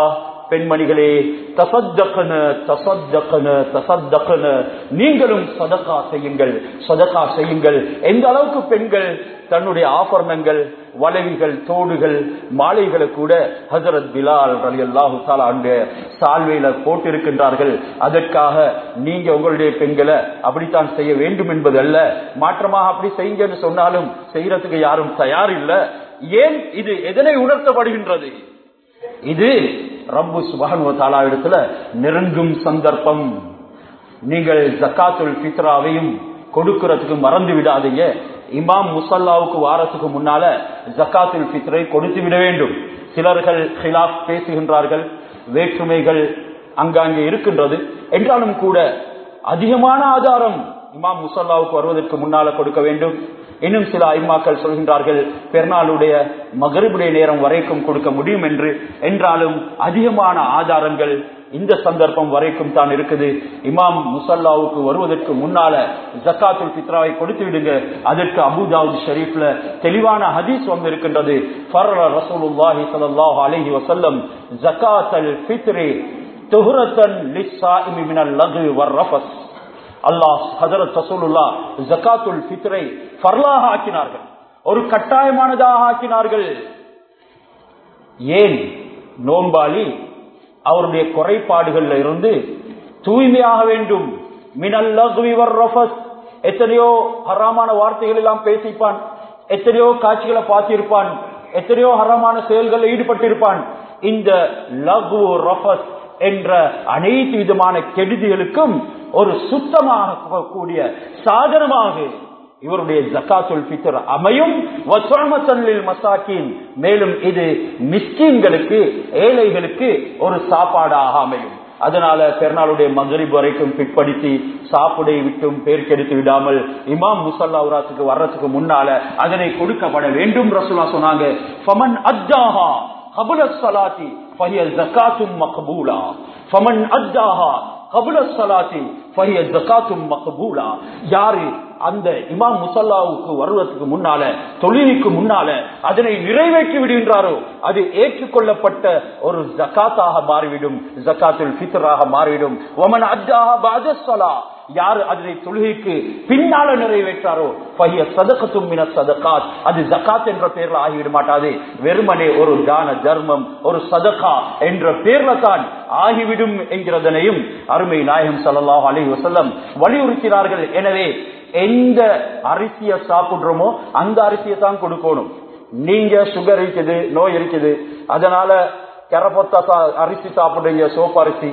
பெண்மணிகளே, தசத்தகன தசத்தகன தசத்தகன, நீங்களும் சதகா செய்யுங்கள், சதகா செய்யுங்கள். எந்த அளவுக்கு பெண்கள் தன்னுடைய ஆபரணங்கள், வளைவுகள், தோடுகள், மாலைகளை கூட ஹஜரத் பிலால் ரலியல்லாஹு தஆலா அன்ஹு சால்வையில போட்டிருக்கின்றார்கள். அதற்காக நீங்க உங்களுடைய பெண்களை அப்படித்தான் செய்ய வேண்டும் என்பது அல்ல. மாற்றமாக அப்படி செய்யுங்கன்னு சொன்னாலும் செய்யறதுக்கு யாரும் தயார் இல்லை. ஏன்? இது எதனை உணர்த்தப்படுகின்றது? இது ரப்பு சுப்ஹானஹு வ தஆலா இடத்துல நெருங்கும் சந்தர்ப்பம். நீங்கள் ஜக்காத்துல் ஃபித்ராவையும் கொடுக்கிறதுக்கு மறந்து விடாதீங்க. இமாம் முசல்லாவுக்கு வாரத்துக்கு முன்னால ஜக்காத்துல் ஃபித்ரை கொடுத்து விட வேண்டும். சிலர்கள் ஹிலாஃப் பேசுகின்றார்கள், வேற்றுமைகள் அங்காங்கே இருக்கின்றது. என்றாலும் கூட அதிகமான ஆதாரம் இமாம் முசல்லாவுக்கு வருவதற்கு முன்னால கொடுக்க வேண்டும். இன்னும் சில ஐமாக்கள் சொல்கின்றார்கள் பெருநாளுடைய மகரிபுடைய நேரம் வரைக்கும் கொடுக்க முடியும் என்று. என்றாலும் அதிகமான ஆதாரங்கள் இந்த சந்தர்ப்பம் வரைக்கும் தான் இருக்குது. இமாம் முசல்லாவுக்கு வருவதற்கு முன்னால ஜக்காத்துல் ஃபித்ராவை கொடுத்து விடுங்க. அதற்கு அபூ தாவூத் ஷரீஃப்ல தெளிவான ஹதீஸ் வந்து இருக்கின்றது. ஃபர்ர ரசூலுல்லாஹி ஸல்லல்லாஹு அலைஹி வஸல்லம் ஜக்காத்துல் ஃபித்ரி துஹ்ரத்தன் லிஸ்ஸாயிமி மினல் லக்வி வர்ரஃபஸ். அல்லாஹ் ஹஜரத் ரசூலுல்லாஹ் ஜக்காத்துல் ஃபித்ரை ஃபர்லாக ஆக்கினார்கள், ஒரு கட்டாயமானதாக ஆக்கினார்கள். ஏன்? நோன்பாளி அவருடைய குறைபாடுகள்ல இருந்து தூய்மையாக வேண்டும். மினல் லக்வி வர்ரஃபஸ், எத்தனையோ ஹராமான வார்த்தைகள் எல்லாம் பேசிப்பான், எத்தனையோ காட்சிகளை பார்த்திருப்பான், எத்தனையோ ஹராமான செயல்களில் ஈடுபட்டிருப்பான். இந்த லகு ரஃபஸ் என்ற அனைத்து விதமான கெடுதிகளுக்கும் ஒரு சுத்தமாக கூடிய சாதனமாக இவருடைய ஜக்காத்துல் ஃபித்ர் அமையும். மேலும் இது மிஸ்கீன்களுக்கு, ஏழைகளுக்கு ஒரு சாப்பாடாக அமையும். அதனால பெருநாளுடைய மகரிப் வரைக்கும் பிற்படுத்தி சாப்பிடை விட்டும் பேர் கெடுத்து விடாமல் இமாம் முசல்லா உராத்துக்கு வர்றதுக்கு முன்னால அதனை கொடுக்கப்பட வேண்டும். ரசூலுல்லாஹ் சொன்னாங்க, ஃபமன் அஜ்ஜாஹா قبل الصلاه فهي زكاه مقبوله فمن اداها قبل الصلاه فهي زكاه مقبوله. யாரு அந்த இமாம் முசல்லாவுக்கு வருவதற்கு முன்னால, தொழுகைக்கு முன்னால அதனை நிறைவேற்றி விடுகின்றாரோ அது ஏற்றுக்கொள்ளப்பட்ட ஒரு ஜகாத்தாக மாறிவிடும், ஜகாத்துல் ஃபித்ராக மாறிவிடும். வமன் அஜ்ஜாஹா பஅத ஸலா, யார் அதனை தொழுகைக்கு பின்னால நிறைவேற்றாரோ ஃபஹிய ஸதகத்தும் மின ஸதகாத், அது ஜகாத் என்ற பெயர்ல ஆகிவிட மாட்டாது, வெறுமனே ஒரு தான தர்மம், ஒரு சதகா என்ற பெயர்ல தான் ஆகிவிடும் என்கிறதனையும் அருமை நாயகம் ஸல்லல்லாஹு அலைஹி வஸல்லம் வலியுறுத்தினார்கள். எனவே எந்த அரிசியை சாப்பிடுறோமோ அந்த அரிசியை தான் கொடுக்கணும். நீங்க சுகர் இருக்குது, நோய் இருக்குது, அதனால கரப்பொத்தா அரிசி சாப்பிடுறீங்க, சோப்பு அரிசி.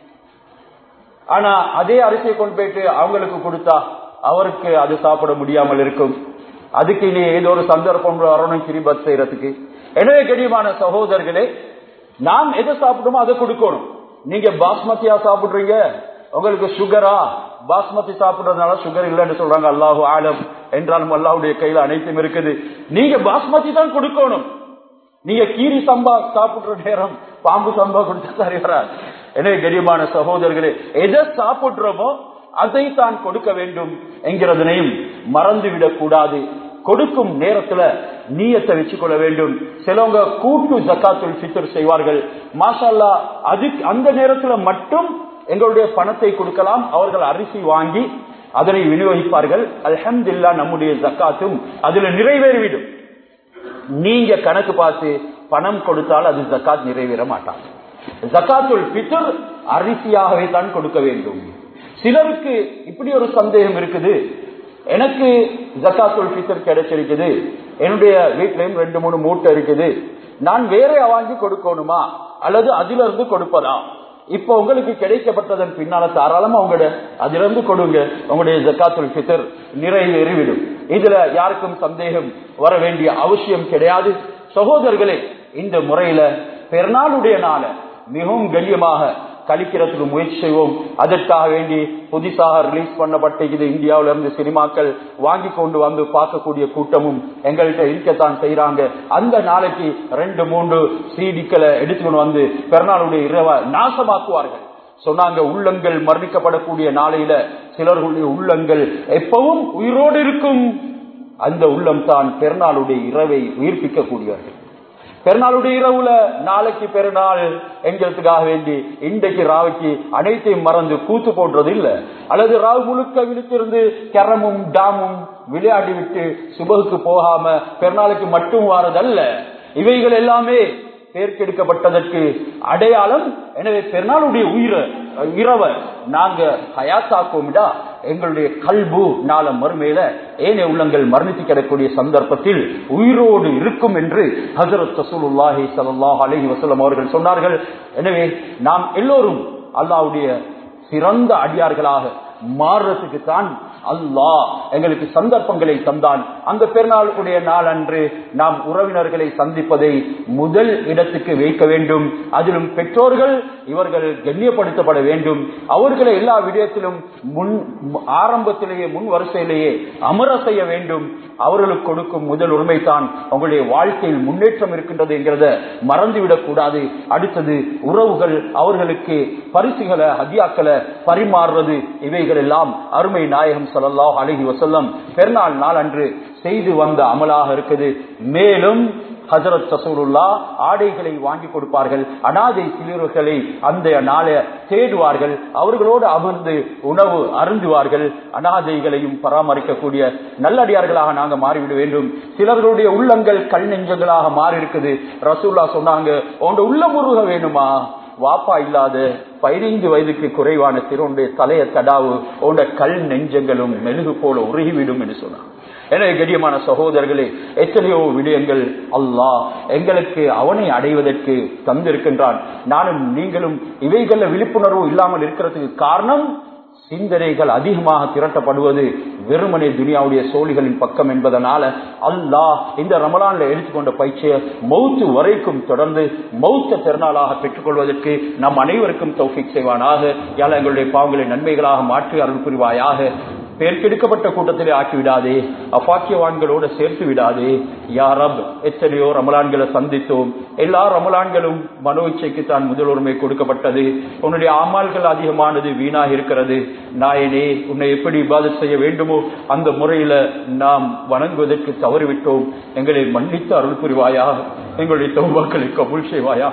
ஆனா அதே அரிசியை கொண்டு போயிட்டு அவங்களுக்கு கொடுத்தா அவருக்கு அது சாப்பிட முடியாமல் இருக்கும். அதுக்கு இனி ஏதோ ஒரு சந்தர்ப்பம் வரணும் கிரிபத் செய்யறதுக்கு. எனவே கடிமான சகோதரர்களே, நாம் எதை சாப்பிடுமோ அதை கொடுக்கணும். நீங்க பாஸ்மதியா சாப்பிடுறீங்க, உங்களுக்கு சுகரா, பாஸ்மதி சாப்பிடுறதுனால சுகர் இல்லைன்னு சொல்றாங்க, அல்லாஹு ஆலம். என்றாலும் அல்லாஹுடைய கையில அனைத்தும் இருக்குது. நீங்க பாஸ்மதி தான் கொடுக்கணும். நீங்க கீரி சம்பா சாப்பிடுற நேரம் பாம்பு சம்பா கொடுத்தா சரி வராது. எனவே கடிமான சகோதரர்களே, எதை சாப்பிடுறோமோ அதை தான் கொடுக்க வேண்டும் என்கிறதனையும் மறந்துவிடக் கூடாது. கொடுக்கும் நேரத்துல நீயத்தை வச்சுக்கொள்ள வேண்டும். சிலவங்க கூட்டு ஜக்காத்துல் ஃபித்ர் செய்வார்கள். மாஷா அல்லாஹ், அது அந்த நேரத்துல மட்டும் எங்களுடைய பணத்தை கொடுக்கலாம். அவர்கள் அரிசி வாங்கி அதனை விநியோகிப்பார்கள். அல்ஹம்துலில்லாஹ், நம்முடைய ஜக்காத்தும் அதுல நிறைவேறிவிடும். நீங்க கணக்கு பார்த்து பணம் கொடுத்தால் அது ஜக்காத் நிறைவேற மாட்டாங்க. ஜக்காத்துல் ஃபித்ர் அரிசியாகவே தான் கொடுக்க வேண்டும். சிலருக்கு இப்படி ஒரு சந்தேகம் இருக்குது, எனக்கு ஜக்காத்துல் ஃபித்ர் கிடைச்சிருக்குது, என்னுடைய வீட்டிலையும் ரெண்டு மூணு மூட்டை இருக்குது, நான் வேற வாங்கி கொடுக்கணுமா அல்லது அதிலிருந்து இருந்து கொடுப்பதா? இப்ப உங்களுக்கு கிடைக்கப்பட்டதன் பின்னால தாராளமா உங்களோட அதிலிருந்து கொடுங்க, உங்களுடைய ஜக்காத்துல் ஃபித்ர் நிறைவேறிவிடும். இதுல யாருக்கும் சந்தேகம் வர வேண்டிய அவசியம் கிடையாது. சகோதரர்களே, இந்த முறையில பெருநாளுடைய நாள மிகவும் கண்ணியமாக கழிக்கிறதுக்கு முயற்சி செய்வோம். அதற்காக வேண்டி புதிதாக ரிலீஸ் பண்ணப்பட்ட இது இந்தியாவில இருந்து சினிமாக்கள் வாங்கி கொண்டு வந்து பார்க்கக்கூடிய கூட்டமும் எங்கள்கிட்ட இருக்கத்தான் செய்யறாங்க. அந்த நாளைக்கு ரெண்டு மூன்று சீடிக்களை எடுத்துக்கொண்டு வந்து பெருநாளுடைய இரவை நாசமாக்குவார்கள். சொன்னாங்க, உள்ளங்கள் மரணிக்கப்படக்கூடிய நாளையில சிலர்களுடைய உள்ளங்கள் எப்பவும் உயிரோடு இருக்கும். அந்த உள்ளம் தான் பெருநாளுடைய இரவை உயிர்ப்பிக்க கூடியவர்கள். பெருநாளுடைய இரவுல நாளைக்கு பெருநாள் என்கிறதுக்காக வேண்டி இன்றைக்கு ராவுக்கு அனைத்தையும் மறந்து கூத்து போடுறது இல்ல, அல்லது ராவு முழுக்க விழித்திருந்து கரமும் டாமும் விளையாடி விட்டு சுபகுக்கு போகாம பெருநாளுக்கு மட்டும் வாரதல்ல. இவைகள் எல்லாமே பேர்க்கெடுக்கப்பட்டதற்கு அடையாளம். எனவே பெருநாளுடைய உயிர இரவ நாங்க ஹயாத்தாக்குவோம்டா எங்களுடைய கல்பு நாள மறுமையில ஏனைய உள்ளங்கள் மரணித்து கிடக்கூடிய சந்தர்ப்பத்தில் உயிரோடு இருக்கும் என்று ஹஜ்ரத் ரசூலுல்லாஹி ஸல்லல்லாஹு அலைஹி வஸல்லம் அவர்கள் சொன்னார்கள். எனவே நாம் எல்லோரும் அல்லாஹ்வுடைய சிறந்த அடியார்களாக மாறுறதுக்கு தான் அல்லாஹ் எங்களுக்கு சந்தர்ப்பங்களை தந்தான். அந்த பெருநாளுடைய நாள் அன்று நாம் உறவினர்களை சந்திப்பதை முதல் இடத்துக்கு வைக்க வேண்டும். அதிலும் பெற்றோர்கள் இவர்கள் கண்ணியப்படுத்தப்பட வேண்டும். அவர்களை எல்லா விடயத்திலும் முன் ஆரம்பத்திலேயே முன் வரிசையிலேயே அமர செய்ய வேண்டும். அவர்களுக்கு கொடுக்கும் முதல் உரிமை தான் அவங்களுடைய வாழ்க்கையில் முன்னேற்றம் இருக்கின்றது என்கிறத மறந்துவிடக் கூடாது. அடுத்தது உறவுகள், அவர்களுக்கு பரிசுகளை ஹதியாக்களை பரிமாறுறது, இவைகள் எல்லாம் அருமை நாயகம் ஸல்லல்லாஹு அலைஹி வஸல்லம் பெருநாள் நாள் அன்று செய்து வந்த அமலாக இருக்குது. மேலும் ஹஜ்ரத் ரசூலுல்லாஹ் ஆடைகளை வாங்கி கொடுப்பார்கள். அனாதை சிறுவர்களை அந்த நாளை தேடுவார்கள், அவர்களோடு அமர்ந்து உணவு அருந்துவார்கள். அனாதைகளையும் பராமரிக்கக்கூடிய நல்லடியார்களாக நாங்க மாறிவிட வேண்டும். சிலர்களுடைய உள்ளங்கள் கல் நெஞ்சங்களாக மாறி இருக்குது. ரசூலுல்லாஹ் சொன்னாங்க, உங்க உள்ள முருக வேணுமா, வாப்பா இல்லாத பதினைந்து வயதுக்கு குறைவான சிறுவனுடைய தலைய தடாவு உண்ட கல் நெஞ்சங்களும் மெழுகு போல உருகிவிடும் என்று சொன்னார். எனவே கண்ணியமான சகோதரர்களே, எத்தனையோ விடயங்கள் அல்லாஹ் எங்களுக்கு அவனை அடைவதற்கு தந்திருக்கின்றான். நானும் நீங்களும் இவைகள விழிப்புணர்வு இல்லாமல் இருக்கிறதுக்கு காரணம் சிந்தனைகள் அதிகமாக திரட்டப்படுவது வெறுமனே துனியாவுடைய சோழிகளின் பக்கம் என்பதனால அல்லாஹ் இந்த ரமலான்ல எடுத்துக்கொண்ட பயிற்சியை மௌத்து வரைக்கும் தொடர்ந்து மௌத்த பெருநாளாக பெற்றுக் கொள்வதற்கு நம் அனைவருக்கும் தௌஃபீக் செய்வானாக. யாழ் எங்களுடைய பாவங்களை நன்மைகளாக மாற்றி அருள் புரிவாயாக. பேர்க்கெடுக்கப்பட்ட கூட்டத்திலே ஆக்கிவிடாதே, அபாக்கியவான்களோடு சேர்த்து விடாதே யா ரப். எத்தனையோ ரமலான்களை சந்தித்தோம். எல்லா ரமலான்களும் மனோ இச்சைக்கு தான் முதல் உரிமை கொடுக்கப்பட்டது. உன்னுடைய ஆமால்கள் அதிகமானது வீணாக இருக்கிறது. நாயனே, உன்னை எப்படி இபாதத் செய்ய வேண்டுமோ அந்த முறையில நாம் வணங்குவதற்கு தவறிவிட்டோம். எங்களை மன்னித்து அருள் புரிவாயா. எங்களுடைய தௌபாக்களை கபூல் செய்வாயா.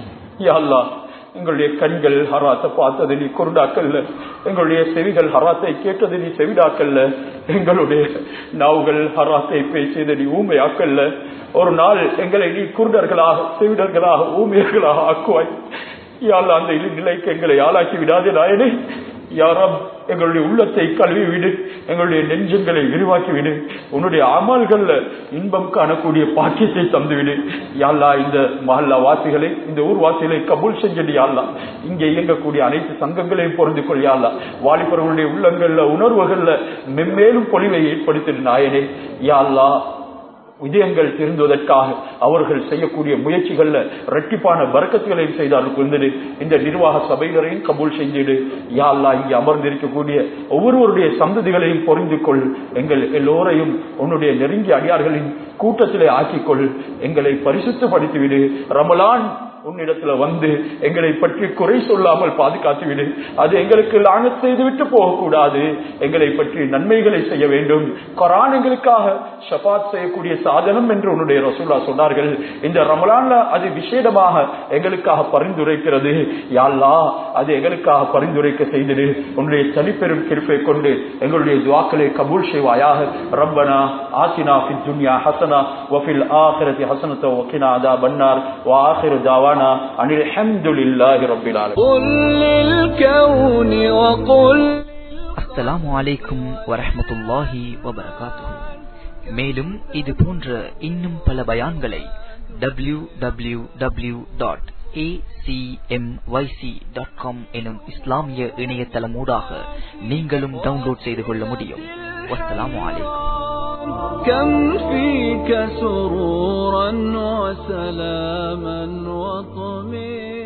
யா அல்லாஹ், எங்களுடைய கண்கள் ஹராத்தை பார்த்தது நீ குருடாக்கல்ல, எங்களுடைய செவிகள் ஹராத்தை கேட்டது நீ செவிடாக்கல்ல, எங்களுடைய நாவுகள் ஹராத்தை பேசியது நீ ஊமையாக்கல்ல. ஒரு நாள் எங்களை நீ குருடர்களாக செவிடர்களாக ஊமையர்களாக ஆக்குவாய். யாழ் அந்த நிலைக்கு எங்களை ஆளாக்கி விடாதே நாயனே. யாராம் எங்களுடைய உள்ளத்தை கழுவி விடு, எங்களுடைய நெஞ்சங்களை விரிவாக்கி விடு, உன்னுடைய அமல்கள்ல இன்பம் காணக்கூடிய பாக்கியத்தை தந்துவிடு. யாழ்லா, இந்த மஹல்லா வாசிகளை, இந்த ஊர் வாசிகளை கபூல் செஞ்சது யாழ்லா. இங்கே இயங்கக்கூடிய அனைத்து சங்கங்களையும் பொருந்து கொள் யாழ்லா. வாலிபர்களுடைய உள்ளங்கள்ல உணர்வுகள்ல மென்மேலும் பொலிவை ஏற்படுத்தின நாயனே. யாழ்லா, விஜயங்கள் திருந்துவதற்காக அவர்கள் செய்யக்கூடிய முயற்சிகள்ல இரட்டிப்பான பரக்கத்துகளையும் செய்தார்கள் புரிந்தது. இந்த நிர்வாக சபைகளையும் கபூல் செஞ்சிடு. யா அல்லாஹ், இங்கே அமர்ந்திருக்கக்கூடிய ஒவ்வொருவருடைய சந்ததிகளையும் பொறிந்து கொள். எங்கள் எல்லோரையும் உன்னுடைய நெருங்கிய அடியார்களின் கூட்டத்திலே ஆக்கிக்கொள். எங்களை பரிசுத்தப்படுத்திவிடு. ரமலான் உன்னிடத்துல வந்து எங்களை பற்றி குறை சொல்லாமல் பாதுகாத்துவிடு. அது எங்களுக்கு லானத் செய்து விட்டு போகக்கூடாது. எங்களை பற்றி நன்மைகளை செய்ய வேண்டும். குர்ஆன் எங்களுக்காக ஷஃபாத் செய்யக்கூடிய சாதனம் என்று உன்னுடைய ரசூலுல்லாஹ் சொன்னார்கள். இந்த ரமலான்ல அது விசேடமாக எங்களுக்காக பரிந்துரைக்கிறது. யா அல்லாஹ், அது எங்களுக்காக பரிந்துரைக்க செய்திடு. உன்னுடைய தனிப்பெரும் கிருபை கொண்டு எங்களுடைய துஆக்களை கபூல் செய்வாயாக. ரப்பனா ஆத்தினா ஃபித் துன்யா ஹஸனா வ ஃபில் ஆখিরাতি ஹஸனத வ கினா அஸாபன்னார் வ ஆখিরு தாவா அனில் ஹம்துலில்லாஹி ரப்பில் ஆலமீன். குல் லில் கௌனி வ குல். அஸ்ஸலாமு அலைக்கும் வ ரஹ்மத்துல்லாஹி வ பரகாத்துஹு. மேலும் இது போன்ற இன்னும் பல பயான்களை W W W dot A C M Y C dot com எனும் இஸ்லாமிய இணையதளமூடாக நீங்களும் டவுன்லோட் செய்து கொள்ள முடியும். வஸ்ஸலாமு அலைக்கும். كم فيك سرورا وسلاما وطمئنا